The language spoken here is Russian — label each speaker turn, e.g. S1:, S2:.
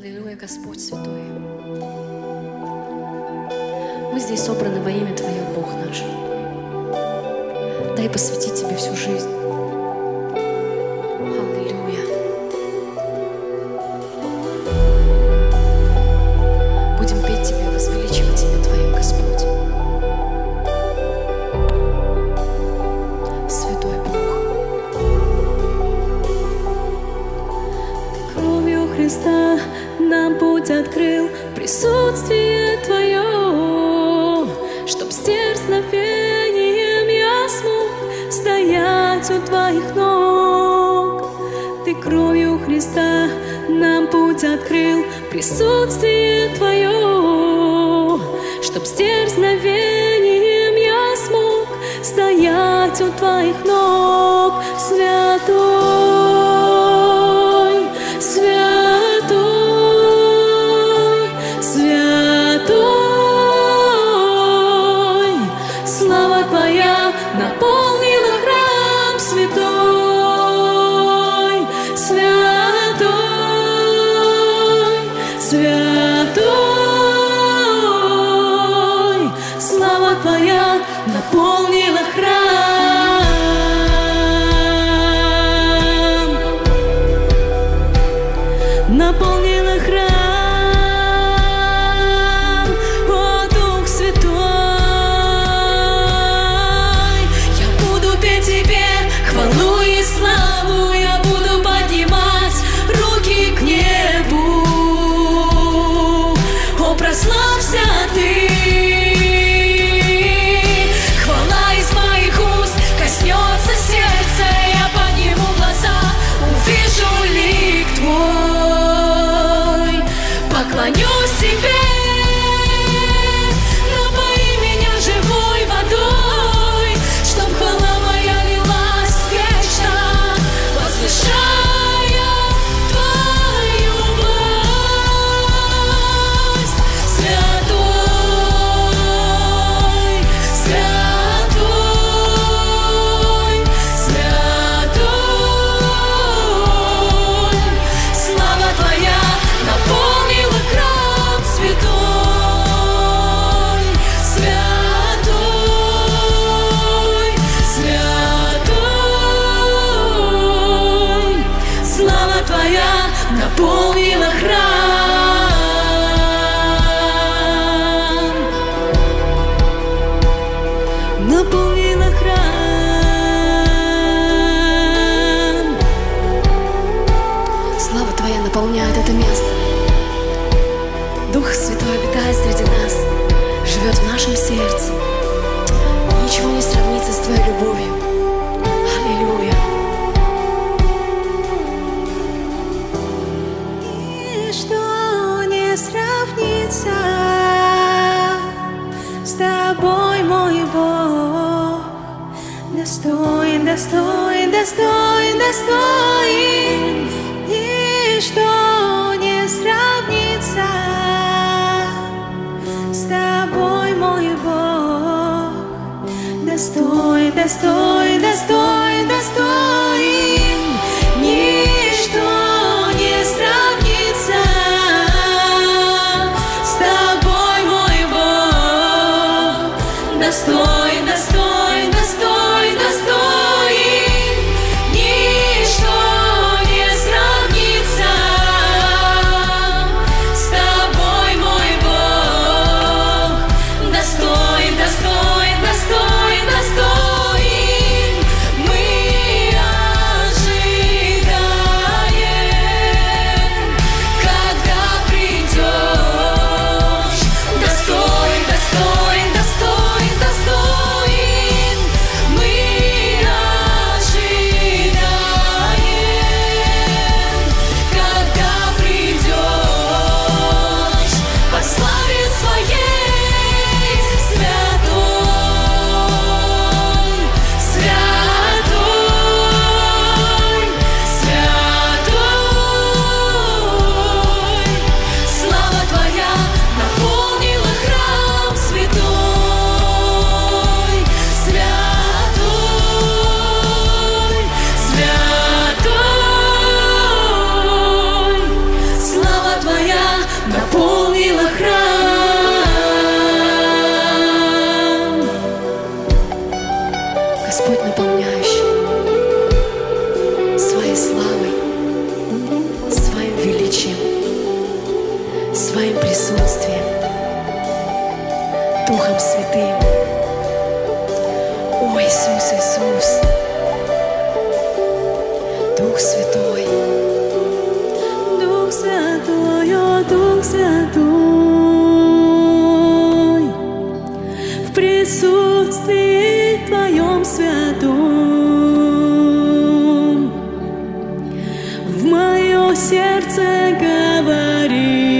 S1: Аллилуйя, Господь святой. Мы здесь собраны во имя Твое, Бог наш. Дай посвятить Тебе всю жизнь. Аллилуйя. Будем петь Тебе, возвеличивать имя Твое, Господь. Святой Бог.
S2: Ты кровью Христа нам путь открыл, присутствие Твое, чтоб с дерзновением я смог стоять у Твоих ног. Ты кровью Христа нам путь открыл, присутствие Твое, чтоб с дерзновением я смог стоять у Твоих ног. Святой, святой, святой, слава Твоя наполнила храм святой, святой, святой, слава Твоя наполнила храм, наполнила храм. О, Дух Святой, я буду петь Тебе хвалу и славу, я буду поднимать руки к небу. О, прославься Ты, хвала из моих уст коснется сердца, я подниму глаза, увижу лик Твой, поклонюсь Тебе, напои меня живой водой, чтоб хвала моя лилась вечно, возвышая Твою власть. Святой, святой, святой, слава Твоя наполнила храм святой, святой, святой, слава Твоя наполнила храм, наполнила храм.
S1: Слава Твоя наполняет это место. Дух Святой обитает среди нас, живет в нашем сердце. Ничего не сравнится с Твоей любовью. Аллилуйя.
S2: Ничто не сравнится с Тобой, мой Бог. Достоин, достоин, достоин, достоин. Ничто не сравнится с Тобой, мой Бог. Достоин, достоин, достоин, достоин. Ничто не сравнится с Тобой, мой Бог. Достоин, достоин, достоин, достоин. Ничто не сравнится с Тобой, мой Бог. Достоин, достоин, достоин, достоин.
S1: Духом Святым. О, Иисус, Иисус, Дух Святой.
S2: Дух Святой, о, Дух Святой, в присутствии Твоем святом, в мое сердце говори.